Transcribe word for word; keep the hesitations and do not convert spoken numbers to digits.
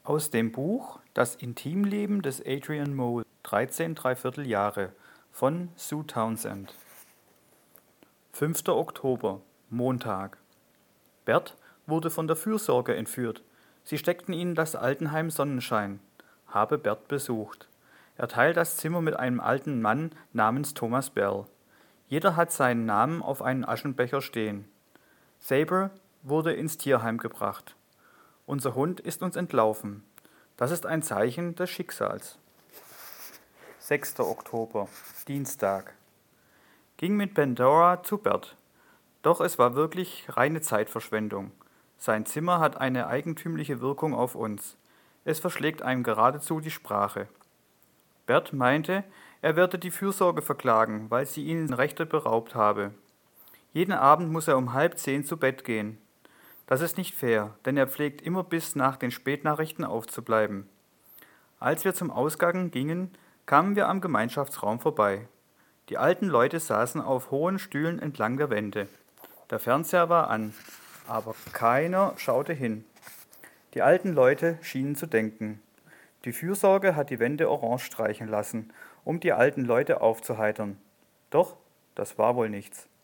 Aus dem Buch Das Intimleben des Adrian Mole, dreizehn dreiviertel Jahre von Sue Townsend. fünfter Oktober, Montag. Bert wurde von der Fürsorge entführt. Sie steckten ihn in das Altenheim Sonnenschein. Habe Bert besucht. Er teilt das Zimmer mit einem alten Mann namens Thomas Bell. Jeder hat seinen Namen auf einen Aschenbecher stehen. Sabre wurde ins Tierheim gebracht. Unser Hund ist uns entlaufen. Das ist ein Zeichen des Schicksals. sechster Oktober, Dienstag. Ging mit Pandora zu Bert. Doch es war wirklich reine Zeitverschwendung. Sein Zimmer hat eine eigentümliche Wirkung auf uns. Es verschlägt einem geradezu die Sprache. Bert meinte, er werde die Fürsorge verklagen, weil sie ihn Rechte beraubt habe. Jeden Abend muss er um halb zehn zu Bett gehen. Das ist nicht fair, denn er pflegt immer bis nach den Spätnachrichten aufzubleiben. Als wir zum Ausgang gingen, kamen wir am Gemeinschaftsraum vorbei. Die alten Leute saßen auf hohen Stühlen entlang der Wände. Der Fernseher war an, aber keiner schaute hin. Die alten Leute schienen zu denken. Die Fürsorge hat die Wände orange streichen lassen, um die alten Leute aufzuheitern. Doch, das war wohl nichts.